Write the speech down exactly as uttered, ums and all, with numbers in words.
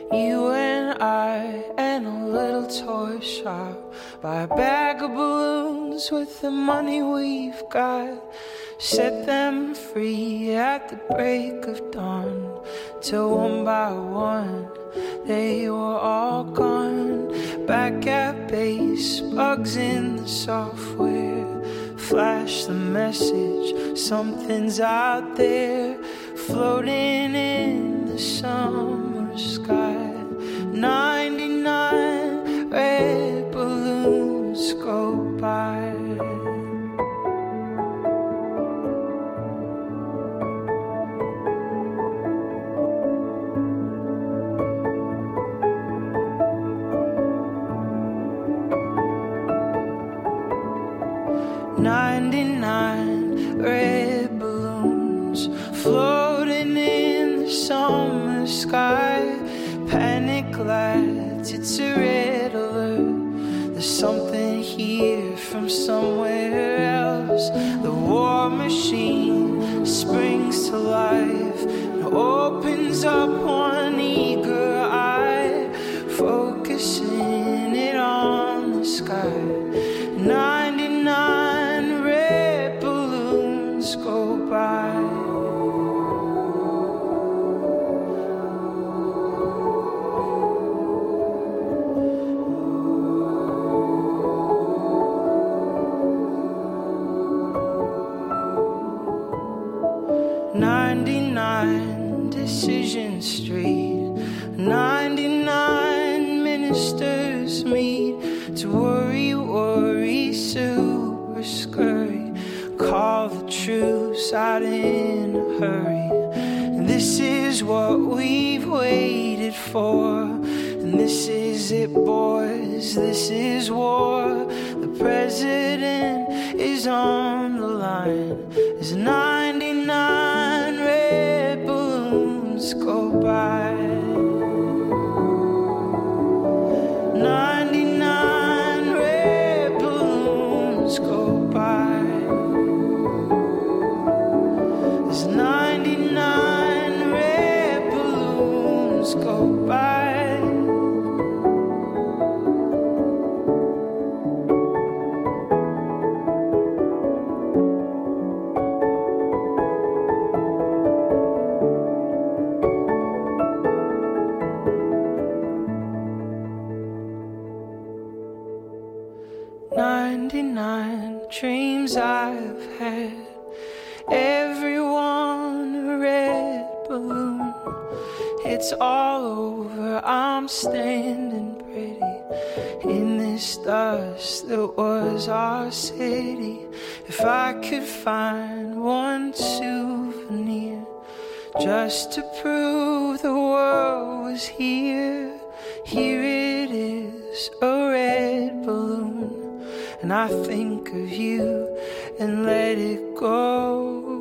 You and I and a little toy shop. Buy a bag of balloons with the money we've got. Set them free at the break of dawn. Till one by one they were all gone. Back at base, bugs in the software. Flash the message, something's out there. Floating in the summer sky. Ninety-nine red balloons go by. Ninety-nine red balloons floating in the summer sky. Panic lights, it's a red alert. There's something here from somewhere else. The war machine springs to life and opens up one eager eye, focusing it on the sky. Ninety-nine red balloons go by. Ninety-nine Decision Street. Ninety-nine ministers meet to worry, worry, super scurry. Call the troops out in a hurry. And this is what we've waited for. And this is it, boys, this is war. The president is on the line. There's ninety-nine red balloons go by. Ninety-nine red balloons go by. There's ninety-nine red balloons go by. Ninety-nine dreams I've had, everyone a red balloon. It's all over, I'm standing pretty in this dust that was our city. If I could find one souvenir just to prove the world was here, here it is, a red balloon. And I think of you and let it go.